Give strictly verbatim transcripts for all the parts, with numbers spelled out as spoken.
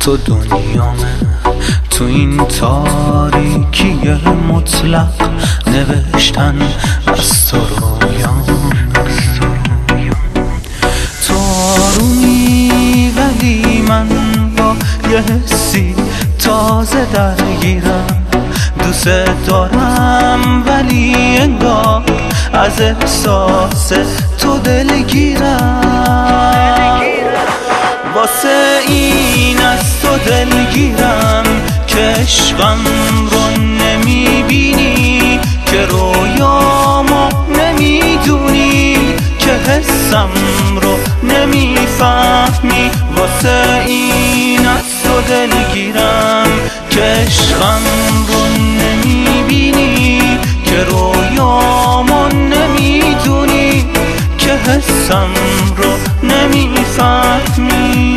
تو دنیامه، تو این تاریکی مطلق نوشتن از تو رویام. تو آرومی ولی من با یه حسی تازه درگیرم. دوست دارم ولی انگار از احساس تو دلگیرم. واسه این از تو دلگیرم که عشقم رو نمیبینی، که رویامو نمیدونی، که حسم رو نمیفهمی. واسه این از تو دلگیرم که عشقم رو نمیبینی، که رویامو نمیدونی، که حسم رو نمیفهمی.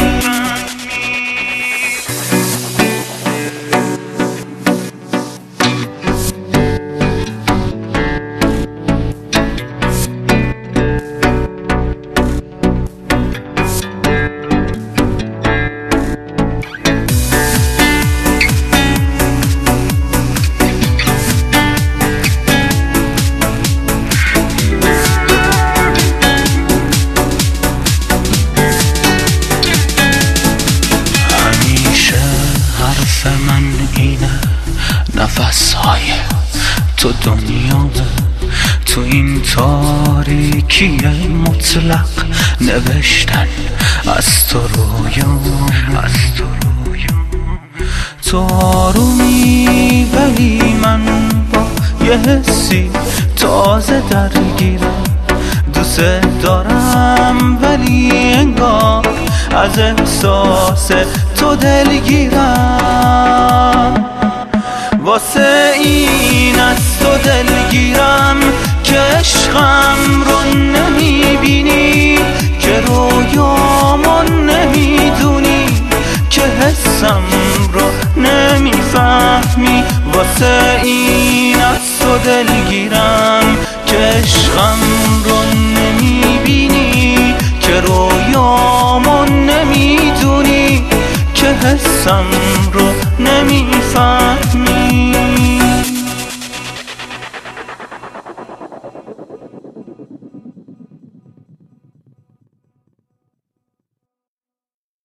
من اینه نفسهای تو دنیامه، تو این تاریکی مطلق نوشتن از تو رویام. از تو رویام تو آرومی ولی من با یه حسی تازه درگیرم. دوست دارم ولی انگار از احساس تو دلگیرم. واسه این از تو دلگیرم که عشقم رو نمیبینی، که رویامو نمیدونی، که حسم رو نمیفهمی. واسه این از تو دلگیرم که عشقم رو نمیبینی، که رویامو نمیدونی، که حسم رو نمیفهمی.